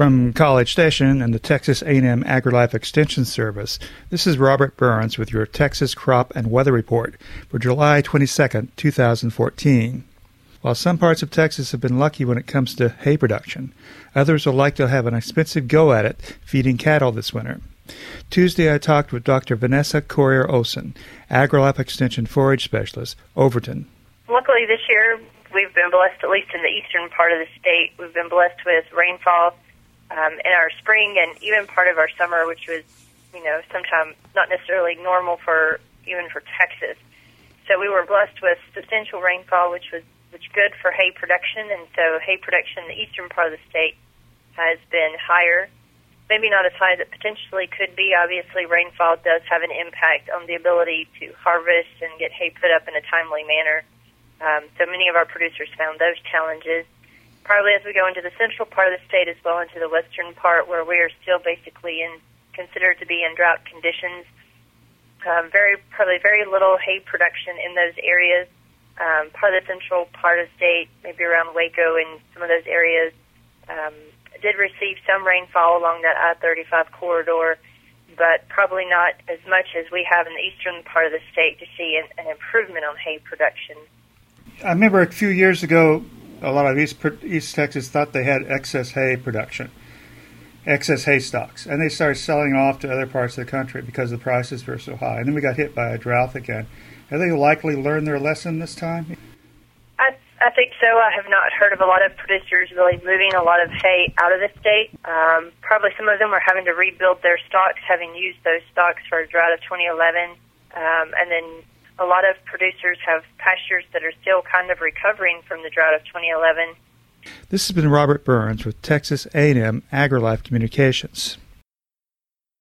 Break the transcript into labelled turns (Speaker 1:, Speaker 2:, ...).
Speaker 1: From College Station and the Texas A&M AgriLife Extension Service, this is Robert Burns with your Texas Crop and Weather Report for July 22, 2014. While some parts of Texas have been lucky when it comes to hay production, others will likely have an expensive go at it feeding cattle this winter. Tuesday I talked with Dr. Vanessa Corrier-Olsen, AgriLife Extension Forage Specialist, Overton.
Speaker 2: Luckily this year we've been blessed, at least in the eastern part of the state, we've been blessed with rainfall in our spring and even part of our summer, which was, sometimes not necessarily normal even for Texas. So we were blessed with substantial rainfall, which good for hay production, and so hay production in the eastern part of the state has been higher. Maybe not as high as it potentially could be. Obviously, rainfall does have an impact on the ability to harvest and get hay put up in a timely manner. So many of our producers found those challenges. Probably as we go into the central part of the state as well into the western part, where we are still basically considered to be in drought conditions. Probably very little hay production in those areas. Part of the central part of the state, maybe around Waco and some of those areas, did receive some rainfall along that I-35 corridor, but probably not as much as we have in the eastern part of the state to see an improvement on hay production.
Speaker 1: I remember a few years ago, a lot of East Texas thought they had excess hay production, excess hay stocks, and they started selling off to other parts of the country because the prices were so high. And then we got hit by a drought again. Have they likely learned their lesson this time?
Speaker 2: I think so. I have not heard of a lot of producers really moving a lot of hay out of the state. Probably some of them are having to rebuild their stocks, having used those stocks for a drought of 2011. And then a lot of producers have pastures that are still kind of recovering from the drought of 2011.
Speaker 1: This has been Robert Burns with Texas A&M AgriLife Communications.